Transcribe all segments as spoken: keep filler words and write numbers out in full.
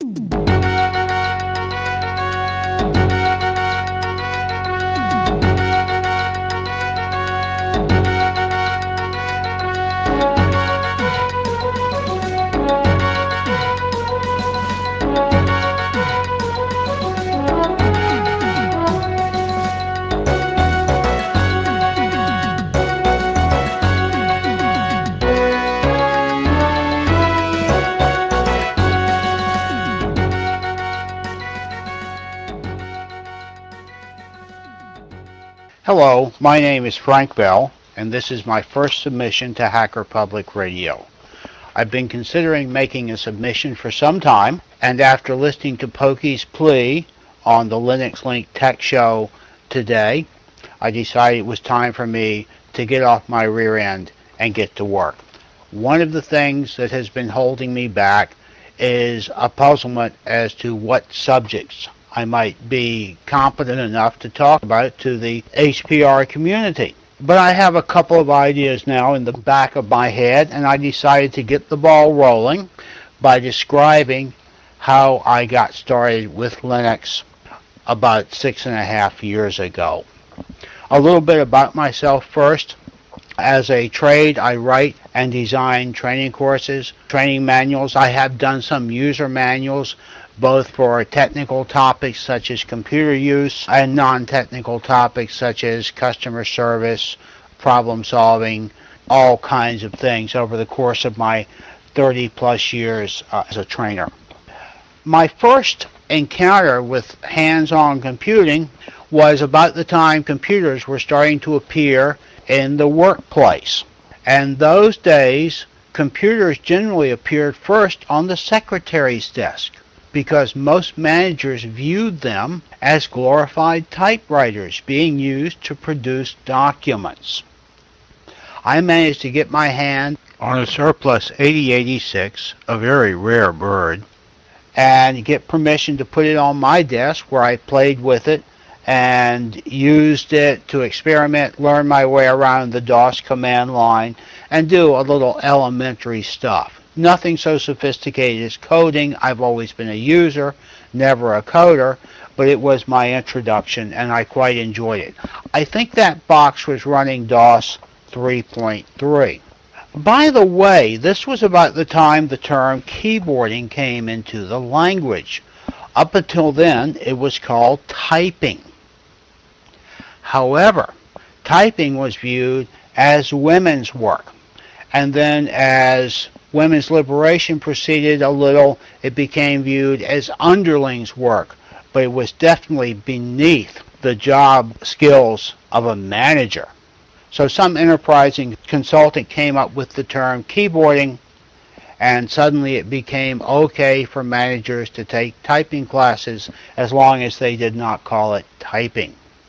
Hello, my name is Frank Bell, and this is my first submission to Hacker Public Radio. I've been considering making a submission for some time, and after listening to Pokey's plea on the Linux Link Tech Show today, I decided it was time for me to get off my rear end and get to work. One of the things that has been holding me back is a puzzlement as to what subjects I might be competent enough to talk about to the H P R community. But I have a couple of ideas now in the back of my head, and I decided to get the ball rolling by describing how I got started with Linux about six and a half years ago. A little bit about myself first. As a trade, I write and design training courses, training manuals. I have done some user manuals, both for technical topics such as computer use and non-technical topics such as customer service, problem solving, all kinds of things over the course of my thirty plus years uh, as a trainer. My first encounter with hands-on computing was about the time computers were starting to appear in the workplace. And those days, computers generally appeared first on the secretary's desk because most managers viewed them as glorified typewriters being used to produce documents. I managed to get my hand on a Surplus eighty eighty-six, a very rare bird, and get permission to put it on my desk where I played with it and used it to experiment, learn my way around the DOS command line, and do a little elementary stuff. Nothing so sophisticated as coding. I've always been a user, never a coder, but it was my introduction and I quite enjoyed it. I think that box was running DOS three point three. By the way, this was about the time the term keyboarding came into the language. Up until then, it was called typing. However, typing was viewed as women's work. And then as women's liberation proceeded a little, it became viewed as underlings' work. But it was definitely beneath the job skills of a manager. So some enterprising consultant came up with the term keyboarding, and suddenly it became okay for managers to take typing classes as long as they did not call it typing.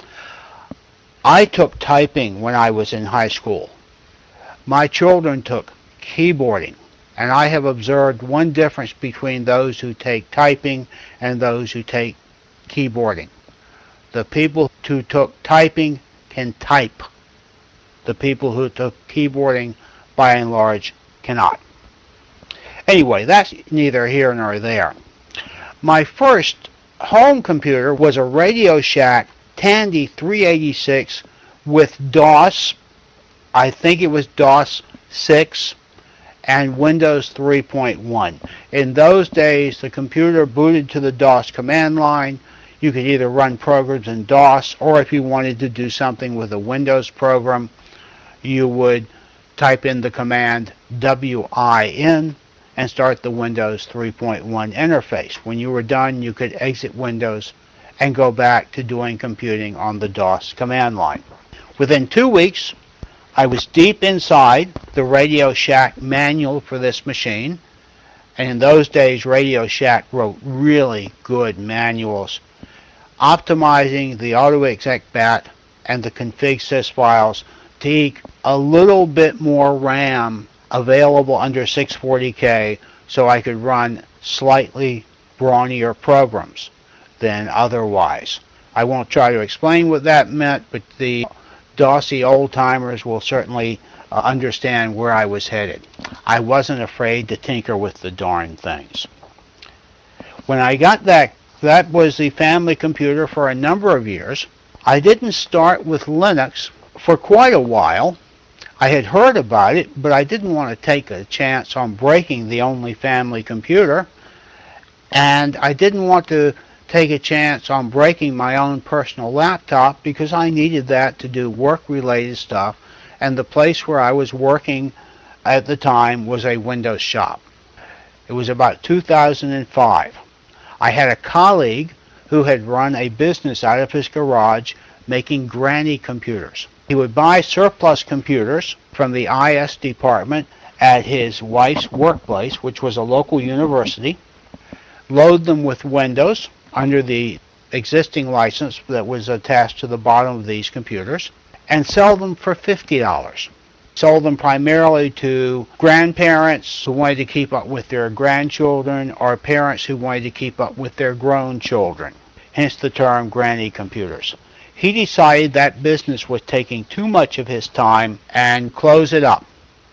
I took typing when I was in high school. My children took keyboarding, and I have observed one difference between those who take typing and those who take keyboarding. The people who took typing can type. The people who took keyboarding, by and large, cannot. Anyway, that's neither here nor there. My first home computer was a Radio Shack Tandy three eighty-six with DOS. I think it was DOS six and Windows three point one. In those days, the computer booted to the DOS command line. You could either run programs in DOS, or if you wanted to do something with a Windows program, you would type in the command win and start the Windows three point one interface. When you were done, you could exit Windows and go back to doing computing on the DOS command line. Within two weeks, I was deep inside the Radio Shack manual for this machine, and in those days, Radio Shack wrote really good manuals optimizing the AutoExec-bat and the config sys files to eke a little bit more RAM available under six forty K so I could run slightly brawnier programs than otherwise. I won't try to explain what that meant, but the DOSy old-timers will certainly uh, understand where I was headed. I wasn't afraid to tinker with the darn things. When I got that, that was the family computer for a number of years. I didn't start with Linux for quite a while. I had heard about it, but I didn't want to take a chance on breaking the only family computer, and I didn't want to take a chance on breaking my own personal laptop because I needed that to do work-related stuff, and the place where I was working at the time was a Windows shop. It was about two thousand five. I had a colleague who had run a business out of his garage making granny computers. He would buy surplus computers from the I S department at his wife's workplace, which was a local university, load them with Windows under the existing license that was attached to the bottom of these computers, and sell them for fifty dollars. Sold them primarily to grandparents who wanted to keep up with their grandchildren or parents who wanted to keep up with their grown children, hence the term granny computers. He decided that business was taking too much of his time and closed it up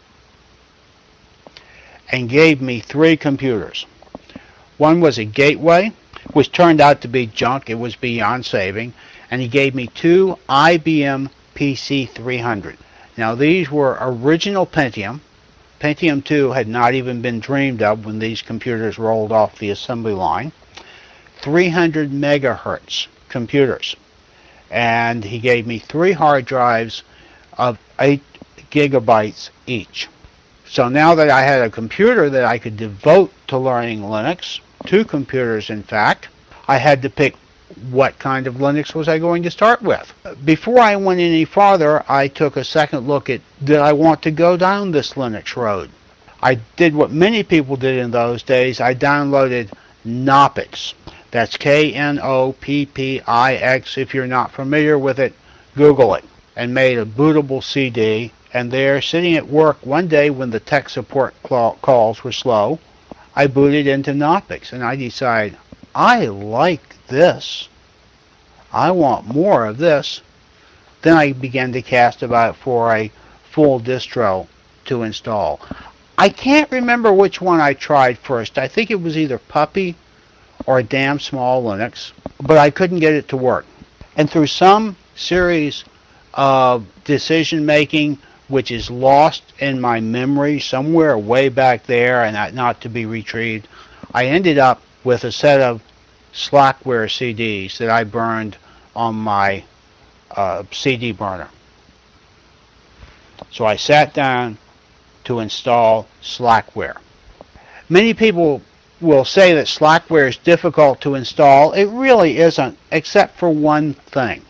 and gave me three computers. One was a Gateway, which turned out to be junk. It was beyond saving. And he gave me two I B M P C three hundred. Now these were original Pentium. Pentium two had not even been dreamed of when these computers rolled off the assembly line. three hundred megahertz computers. And he gave me three hard drives of eight gigabytes each. So now that I had a computer that I could devote to learning Linux, two computers in fact, I had to pick what kind of Linux was I going to start with. Before I went any farther, I took a second look at, did I want to go down this Linux road? I did what many people did in those days. I downloaded Knoppix. That's K N O P P I X. If you're not familiar with it, Google it. And made a bootable C D. And there, sitting at work one day when the tech support calls were slow, I booted into Knoppix and I decided, I like this. I want more of this. Then I began to cast about for a full distro to install. I can't remember which one I tried first. I think it was either Puppy or Damn Small Linux, but I couldn't get it to work. And through some series of decision making, which is lost in my memory somewhere way back there and not to be retrieved, I ended up with a set of Slackware C Ds that I burned on my uh, C D burner. So I sat down to install Slackware. Many people will say that Slackware is difficult to install. It really isn't, except for one thing.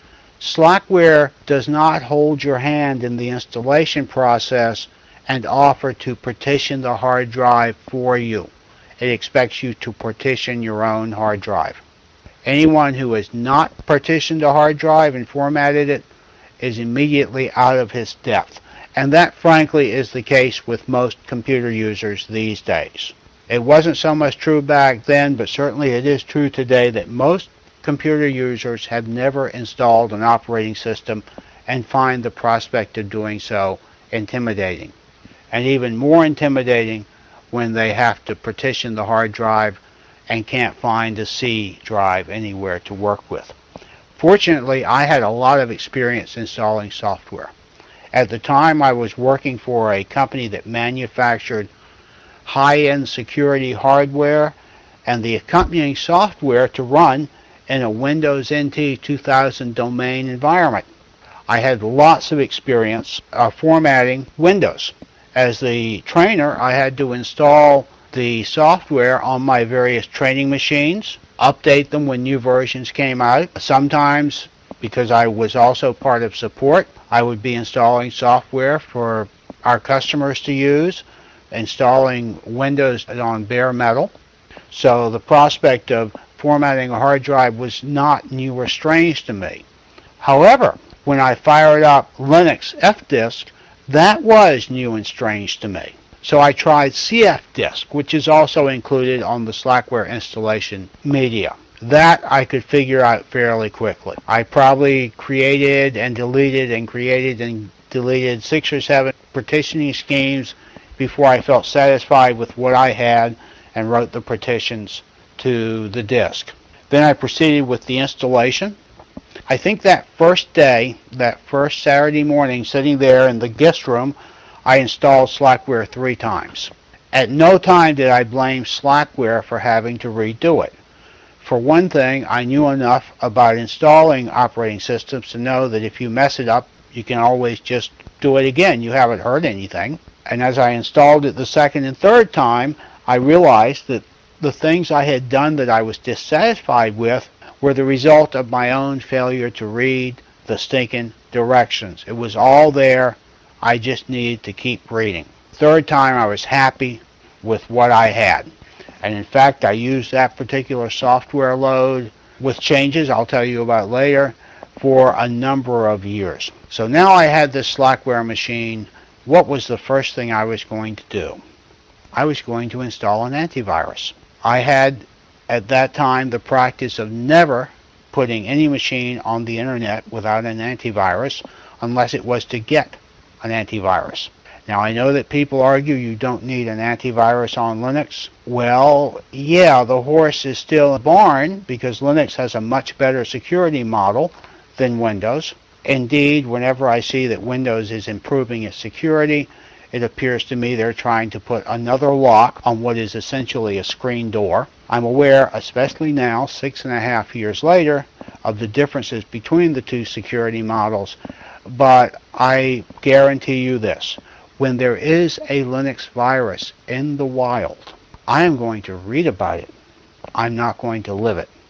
Slackware does not hold your hand in the installation process and offer to partition the hard drive for you. It expects you to partition your own hard drive. Anyone who has not partitioned a hard drive and formatted it is immediately out of his depth. And that, frankly, is the case with most computer users these days. It wasn't so much true back then, but certainly it is true today that most computer users have never installed an operating system and find the prospect of doing so intimidating. And even more intimidating when they have to partition the hard drive and can't find a C drive anywhere to work with. Fortunately, I had a lot of experience installing software. At the time, I was working for a company that manufactured high-end security hardware and the accompanying software to run in a Windows N T two thousand domain environment. I had lots of experience uh, formatting Windows. As the trainer, I had to install the software on my various training machines, update them when new versions came out. Sometimes, because I was also part of support, I would be installing software for our customers to use, installing Windows on bare metal. So the prospect of formatting a hard drive was not new or strange to me. However, when I fired up Linux F disk, that was new and strange to me. So I tried C F disk, which is also included on the Slackware installation media. That I could figure out fairly quickly. I probably created and deleted and created and deleted six or seven partitioning schemes before I felt satisfied with what I had and wrote the partitions to the disk. Then I proceeded with the installation. I think that first day, that first Saturday morning, sitting there in the guest room, I installed Slackware three times. At no time did I blame Slackware for having to redo it. For one thing, I knew enough about installing operating systems to know that if you mess it up, you can always just do it again. You haven't heard anything. And as I installed it the second and third time, I realized that the things I had done that I was dissatisfied with were the result of my own failure to read the stinking directions. It was all there. I just needed to keep reading. Third time, I was happy with what I had. And in fact, I used that particular software load with changes I'll tell you about later for a number of years. So now I had this Slackware machine. What was the first thing I was going to do? I was going to install an antivirus. I had at that time the practice of never putting any machine on the internet without an antivirus unless it was to get an antivirus. Now I know that people argue you don't need an antivirus on Linux. Well, yeah, the horse is still in the barn because Linux has a much better security model than Windows. Indeed, whenever I see that Windows is improving its security, it appears to me they're trying to put another lock on what is essentially a screen door. I'm aware, especially now, six and a half years later, of the differences between the two security models, but I guarantee you this. When there is a Linux virus in the wild, I am going to read about it. I'm not going to live it.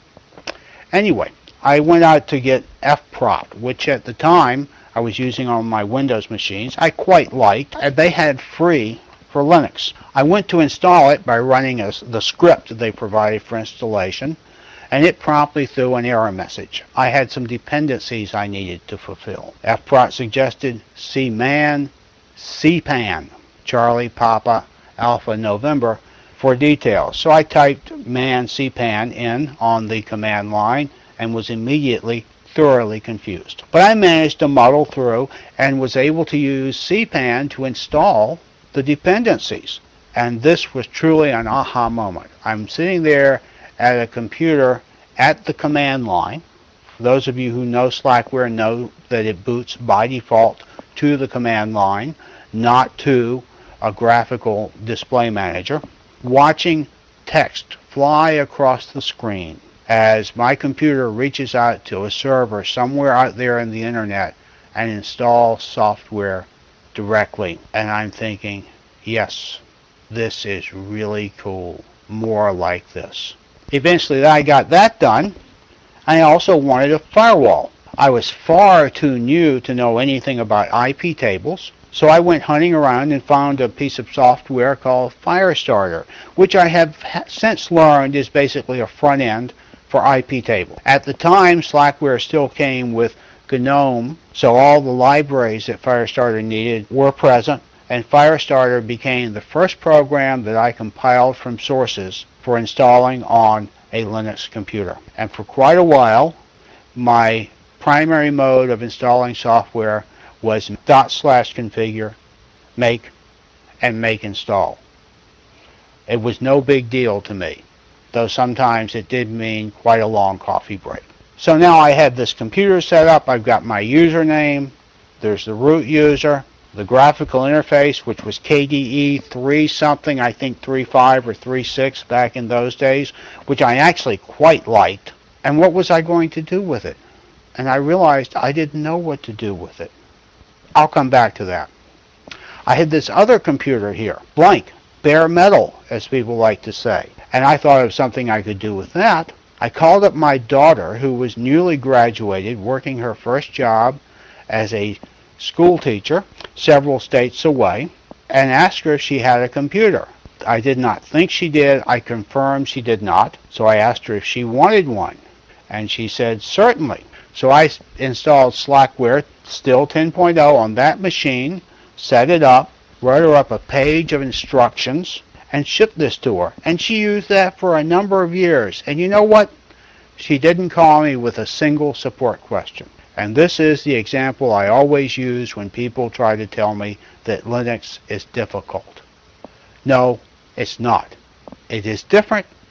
Anyway, I went out to get F prop, which at the time I was using on my Windows machines. I quite liked, and they had free for Linux. I went to install it by running a, the script they provided for installation, and it promptly threw an error message. I had some dependencies I needed to fulfill. F prop suggested cman, cpan, Charlie, Papa, Alpha, November, for details. So I typed man cpan in on the command line and was immediately thoroughly confused. But I managed to muddle through and was able to use cpan to install the dependencies. And this was truly an aha moment. I'm sitting there at a computer at the command line. Those of you who know Slackware know that it boots by default to the command line, not to a graphical display manager, watching text fly across the screen as my computer reaches out to a server somewhere out there in the internet and installs software directly. And I'm thinking, yes, this is really cool. More like this. Eventually I got that done. I also wanted a firewall. I was far too new to know anything about I P tables, so I went hunting around and found a piece of software called Firestarter, which I have since learned is basically a front end for I P tables. At the time, Slackware still came with GNOME, so all the libraries that Firestarter needed were present, and Firestarter became the first program that I compiled from sources for installing on a Linux computer. And for quite a while, my primary mode of installing software was dot slash configure, make, and make install. It was no big deal to me, though sometimes it did mean quite a long coffee break. So now I have this computer set up. I've got my username. There's the root user, the graphical interface, which was K D E three something, I think three point five or three point six back in those days, which I actually quite liked. And what was I going to do with it? And I realized I didn't know what to do with it. I'll come back to that. I had this other computer here, blank, bare metal, as people like to say. And I thought of something I could do with that. I called up my daughter, who was newly graduated, working her first job as a school teacher several states away, and asked her if she had a computer. I did not think she did. I confirmed she did not. So I asked her if she wanted one. And she said, certainly. So I installed Slackware, still ten point oh, on that machine, set it up, wrote her up a page of instructions, and shipped this to her. And she used that for a number of years. And you know what? She didn't call me with a single support question. And this is the example I always use when people try to tell me that Linux is difficult. No, it's not. It is different,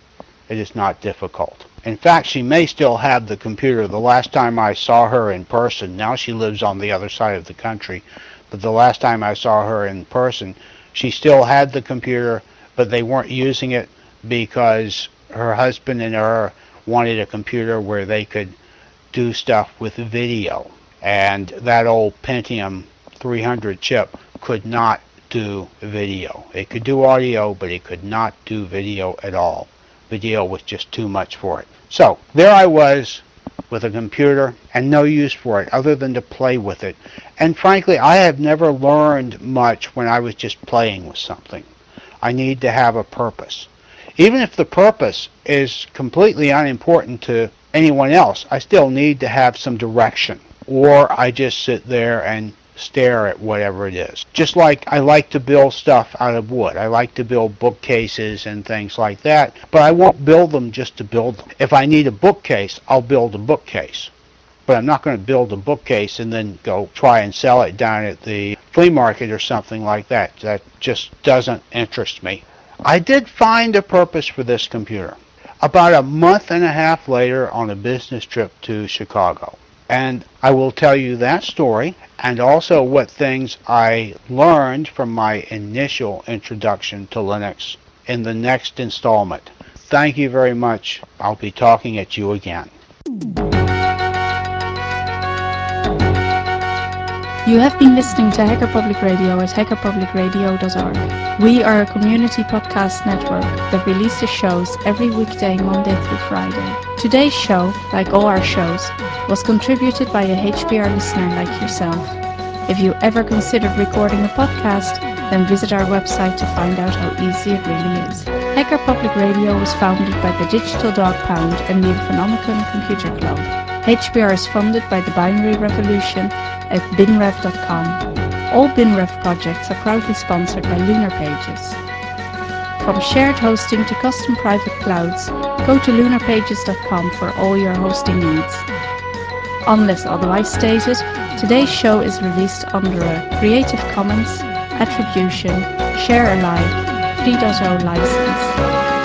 It is not difficult. In fact, she may still have the computer. The last time I saw her in person, now she lives on the other side of the country, but the last time I saw her in person, she still had the computer, but they weren't using it because her husband and her wanted a computer where they could do stuff with video. And that old Pentium three hundred chip could not do video. It could do audio, but it could not do video at all. Video was just too much for it. So there I was with a computer and no use for it other than to play with it. And frankly, I have never learned much when I was just playing with something. I need to have a purpose. Even if the purpose is completely unimportant to anyone else, I still need to have some direction. Or I just sit there and stare at whatever it is. Just like I like to build stuff out of wood. I like to build bookcases and things like that, but I won't build them just to build them. If I need a bookcase, I'll build a bookcase. But I'm not going to build a bookcase and then go try and sell it down at the flea market or something like that. That just doesn't interest me. I did find a purpose for this computer about a month and a half later on a business trip to Chicago. And I will tell you that story and also what things I learned from my initial introduction to Linux in the next installment. Thank you very much. I'll be talking at you again. You have been listening to Hacker Public Radio at hacker public radio dot org. We are a community podcast network that releases shows every weekday, Monday through Friday. Today's show, like all our shows, was contributed by a H P R listener like yourself. If you ever considered recording a podcast, then visit our website to find out how easy it really is. Hacker Public Radio was founded by the Digital Dog Pound and the Infonomicon Computer Club. H P R is funded by the Binary Revolution at bin rev dot com. All BinRev projects are proudly sponsored by Lunar Pages. From shared hosting to custom private clouds, go to lunar pages dot com for all your hosting needs. Unless otherwise stated, today's show is released under a Creative Commons Attribution Share Alike three point oh license.